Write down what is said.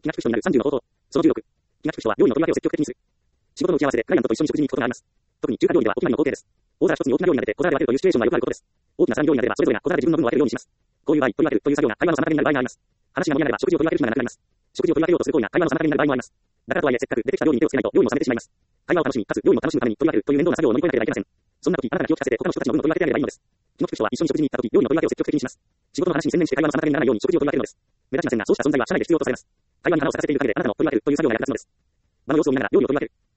気が利く人になる30の方法。その16。気が利く人は料理の取り分けを積極的にする。仕事の打ち合わせでクライアントと一緒に食事に行くことがあります。特に中華料理ではお決まりの工程です。大皿一つに大きな料理が出て小皿で分けるというシチュエーションはよくあることです。大きな3料理が出ればそれぞれが小皿で自分の分を分けるようにします。こういう場合、取り分けるという作業が会話の妨げになる場合があります。話が盛り上がれば食事を取り分ける暇がなくなります。食事を取り分けようとする行為が会話の妨げになる場合もあります。だからとはいえせっかく出てきた料理に手をつけないと料理も冷めてしまいます。会話を楽しみ、かつ料理も楽しむために取り分けるという面倒な作業を乗り越えなければいけません。そんな時、あなたが気を利かせて他の人たちの分も取り分けてあげればいいのです。気の利く人は一緒に食事に行った時、料理の取り分けを積極的にします。仕事の話に専念して会話の妨げにならないように食事を取り分けるのです。目立ちませんが、そうした存在は社内で必要とされます。会話に花を咲かせているだけであなたの取り分けるという作業が役立つのです。場の様子を見ながら料理を取り分ける。